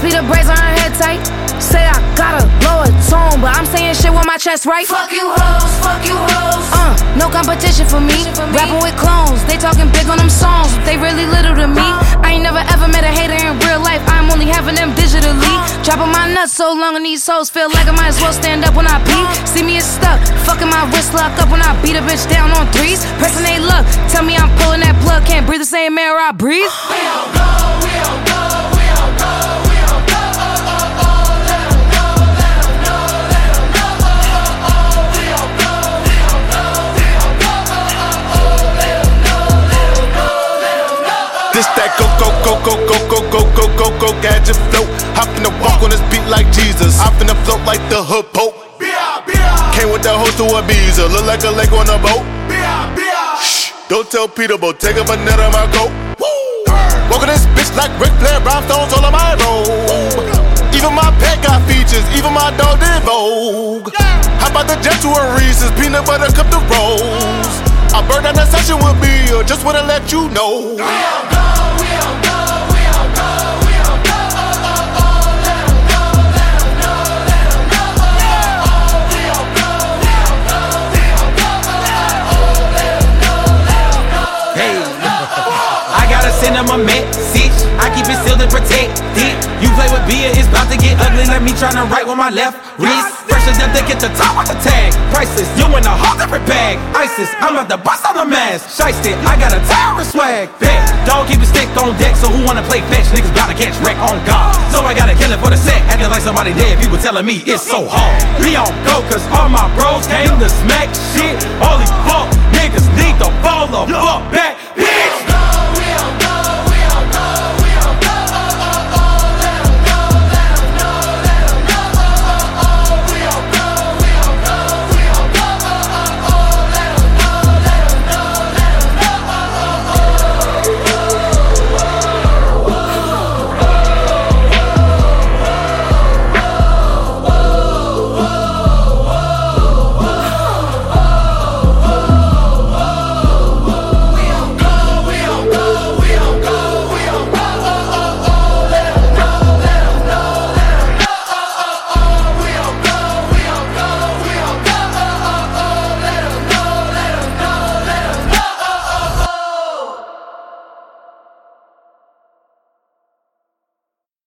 Speed of braids on her head tight. Say I got a lower tone, but I'm saying shit with my chest right. Fuck you hoes, fuck you hoes. No competition for me. Rapping with clones, they talking big on them songs, but they really little to me. I ain't never ever met a hater in real life. I'm only having them digitally. Dropping my nuts so long and these hoes feel like I might as well stand up when I pee. See me, it's stuck. Fucking my wrist lock up when I beat a bitch down on threes. Pressing they luck. Tell me I'm pulling that plug. Can't breathe the same air I breathe. We don't go, we don't go, we don't go, we don't go. Let 'em know, let 'em know, let 'em know. We don't go, we don't go, we don't go. Let 'em know, let 'em know, let 'em know. This that go go go go go go go go go go gadget flow. Hop in the walk on this beat like Jesus. Hop in the float like the hood pope. Came with that host to Ibiza, look like a lake on a boat. Shh, don't tell Peter, but take up a net on my coat. Walking this bitch like Ric Flair, rhinestones all on my robe. Even my pet got features, even my dog did Vogue. How about the jet to a Reese's, peanut butter cup to rolls? I burned down the session with me, or just wanna let you know. We don't go, we don't go, we don't go, we don't go. Let 'em know, let 'em know, let 'em know. We don't go, we don't go, we don't go. Let 'em know, let 'em know. Hey, I gotta send him a message. I keep it sealed and protected. You play with beer, it's about to get ugly. Like me trying to write with my left wrist. Fresher than to get the top of the tag. Priceless, you in a whole different bag. ISIS, I'm about to bust on the mask. Shiesty, I got a terrorist swag. Bet, dog keep a stick on deck. So who wanna play fetch? Niggas gotta catch wreck on God. So I gotta kill it for the set. Acting like somebody dead. People telling me it's so hard. We on go, cause all my bros came to smack shit. All these fuck niggas need to fall the fuck back.